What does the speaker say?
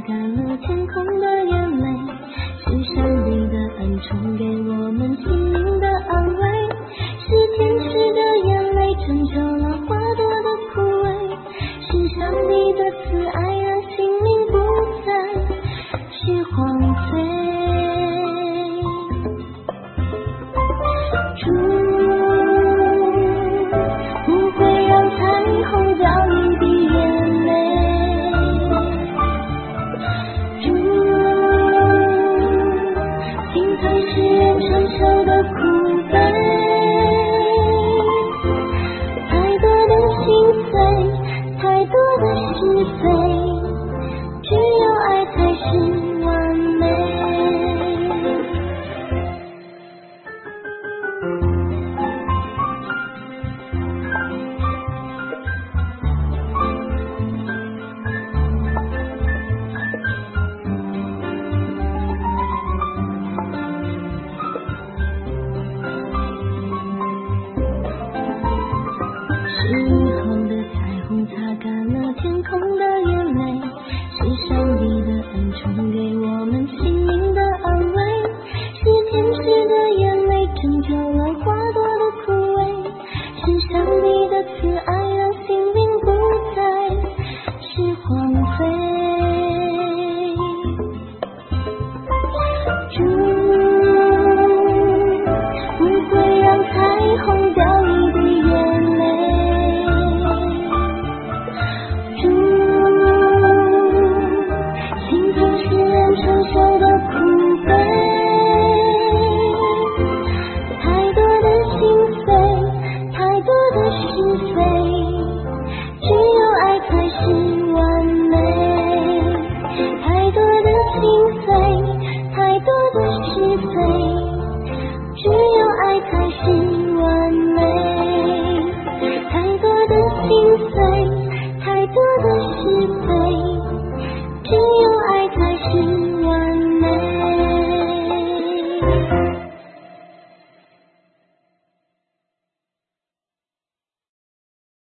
干了天空的眼泪，是上帝的恩宠给我们心灵的安慰，是天使的眼泪拯救了花朵的枯萎，是上帝的慈爱让心灵不再是荒废。主不会让彩虹掉一滴眼泪，主心疼世人承受的苦悲，太多的心碎，太多的是非，只有爱才是完美。时候的彩虹擦干了天空的眼泪，是上帝的恩宠给我们心灵的安慰，是天使的眼泪拯救了花朵的枯萎，是上帝的慈爱让心灵不再是荒废。主不会让彩虹掉一滴眼泪，承受的苦悲，太多的心碎，太多的是非，只有爱才是